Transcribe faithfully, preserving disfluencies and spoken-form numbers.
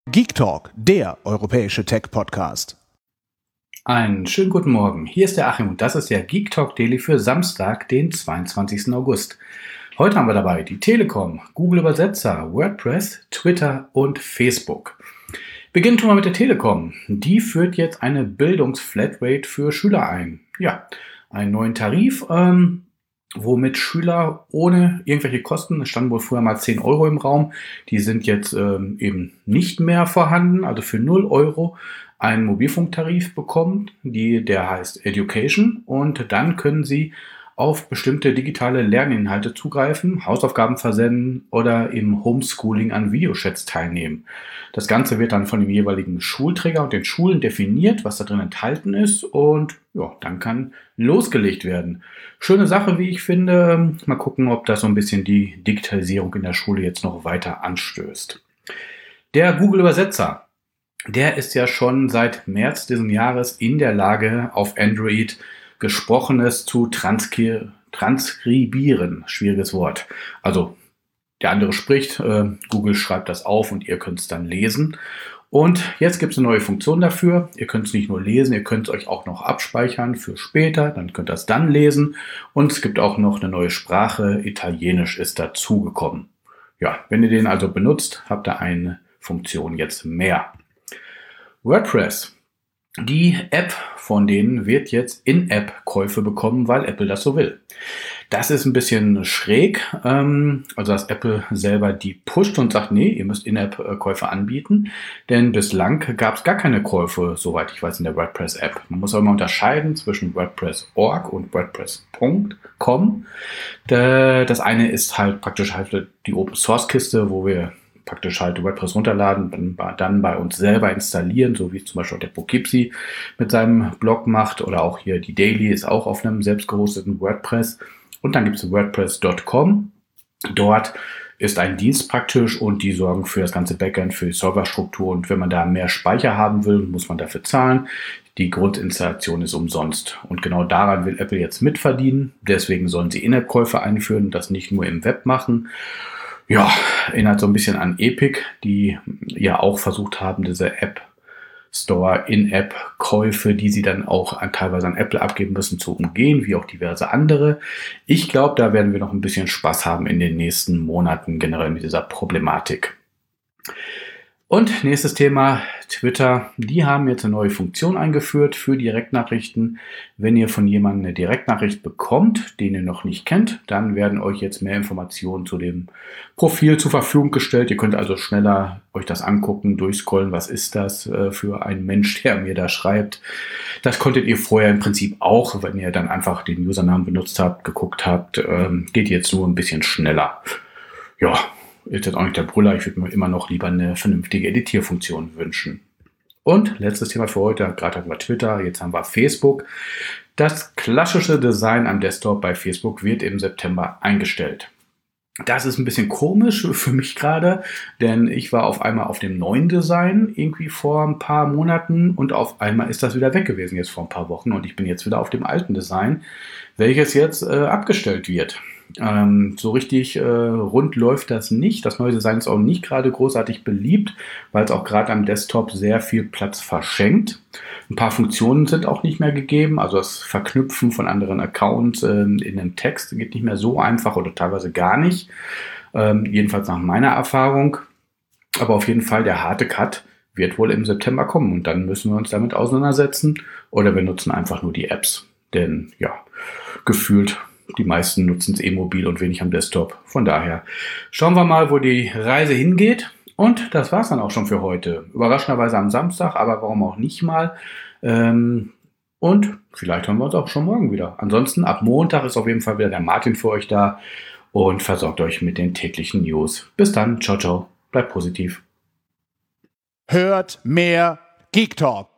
Geek Talk, der europäische Tech-Podcast. Einen schönen guten Morgen. Hier ist der Achim und das ist der Geek Talk Daily für Samstag, den zweiundzwanzigsten August. Heute haben wir dabei die Telekom, Google Übersetzer, WordPress, Twitter und Facebook. Beginnen tun wir mit der Telekom. Die führt jetzt eine Bildungsflatrate für Schüler ein. Ja, einen neuen Tarif, ähm, womit Schüler ohne irgendwelche Kosten, es standen wohl vorher mal zehn Euro im Raum, die sind jetzt ähm, eben nicht mehr vorhanden, also für null Euro einen Mobilfunktarif bekommen, die, der heißt Education, und dann können Sie auf bestimmte digitale Lerninhalte zugreifen, Hausaufgaben versenden oder im Homeschooling an Videochats teilnehmen. Das Ganze wird dann von dem jeweiligen Schulträger und den Schulen definiert, was da drin enthalten ist, und ja, dann kann losgelegt werden. Schöne Sache, wie ich finde. Mal gucken, ob das so ein bisschen die Digitalisierung in der Schule jetzt noch weiter anstößt. Der Google Übersetzer, der ist ja schon seit März diesen Jahres in der Lage, auf Android Gesprochenes zu transkri- transkribieren. Schwieriges Wort. Also der andere spricht, äh, Google schreibt das auf und ihr könnt es dann lesen. Und jetzt gibt es eine neue Funktion dafür. Ihr könnt es nicht nur lesen, ihr könnt es euch auch noch abspeichern für später. Dann könnt ihr es dann lesen. Und es gibt auch noch eine neue Sprache. Italienisch ist dazugekommen. Ja, wenn ihr den also benutzt, habt ihr eine Funktion jetzt mehr. WordPress. Die App von denen wird jetzt In-App-Käufe bekommen, weil Apple das so will. Das ist ein bisschen schräg, ähm, also dass Apple selber die pusht und sagt, nee, ihr müsst In-App-Käufe anbieten, denn bislang gab es gar keine Käufe, soweit ich weiß, in der WordPress-App. Man muss aber mal unterscheiden zwischen WordPress Punkt org und WordPress Punkt com. Das eine ist halt praktisch halt die Open-Source-Kiste, wo wir praktisch halt WordPress runterladen, dann bei uns selber installieren, so wie zum Beispiel der Poughkeepsie mit seinem Blog macht, oder auch hier die Daily ist auch auf einem selbst gehosteten WordPress. Und dann gibt es WordPress Punkt com. Dort ist ein Dienst praktisch und die sorgen für das ganze Backend, für die Serverstruktur, und wenn man da mehr Speicher haben will, muss man dafür zahlen. Die Grundinstallation ist umsonst und genau daran will Apple jetzt mitverdienen. Deswegen sollen sie In-App-Käufe einführen und das nicht nur im Web machen. Ja, erinnert so ein bisschen an Epic, die ja auch versucht haben, diese App Store In-App-Käufe, die sie dann auch an, teilweise an Apple abgeben müssen, zu umgehen, wie auch diverse andere. Ich glaube, da werden wir noch ein bisschen Spaß haben in den nächsten Monaten generell mit dieser Problematik. Und nächstes Thema, Twitter. Die haben jetzt eine neue Funktion eingeführt für Direktnachrichten. Wenn ihr von jemandem eine Direktnachricht bekommt, den ihr noch nicht kennt, dann werden euch jetzt mehr Informationen zu dem Profil zur Verfügung gestellt. Ihr könnt also schneller euch das angucken, durchscrollen. Was ist das äh, für ein Mensch, der mir da schreibt? Das konntet ihr vorher im Prinzip auch, wenn ihr dann einfach den Usernamen benutzt habt, geguckt habt. Ähm, geht jetzt nur ein bisschen schneller. Ja. Ist jetzt auch nicht der Brüller, ich würde mir immer noch lieber eine vernünftige Editierfunktion wünschen. Und letztes Thema für heute, gerade hatten wir Twitter, jetzt haben wir Facebook. Das klassische Design am Desktop bei Facebook wird im September eingestellt. Das ist ein bisschen komisch für mich gerade, denn ich war auf einmal auf dem neuen Design irgendwie vor ein paar Monaten und auf einmal ist das wieder weg gewesen jetzt vor ein paar Wochen und ich bin jetzt wieder auf dem alten Design, welches jetzt äh, abgestellt wird. Ähm, so richtig äh, rund läuft das nicht. Das neue Design ist auch nicht gerade großartig beliebt, weil es auch gerade am Desktop sehr viel Platz verschenkt. Ein paar Funktionen sind auch nicht mehr gegeben, also das Verknüpfen von anderen Accounts ähm, in einem Text geht nicht mehr so einfach oder teilweise gar nicht. Ähm, jedenfalls nach meiner Erfahrung. Aber auf jeden Fall der harte Cut wird wohl im September kommen und dann müssen wir uns damit auseinandersetzen oder wir nutzen einfach nur die Apps. Denn ja, gefühlt die meisten nutzen es eh mobil und wenig am Desktop. Von daher schauen wir mal, wo die Reise hingeht. Und das war's dann auch schon für heute. Überraschenderweise am Samstag, aber warum auch nicht mal. Ähm, und vielleicht hören wir uns auch schon morgen wieder. Ansonsten ab Montag ist auf jeden Fall wieder der Martin für euch da und versorgt euch mit den täglichen News. Bis dann, ciao, ciao, bleibt positiv. Hört mehr Geek Talk.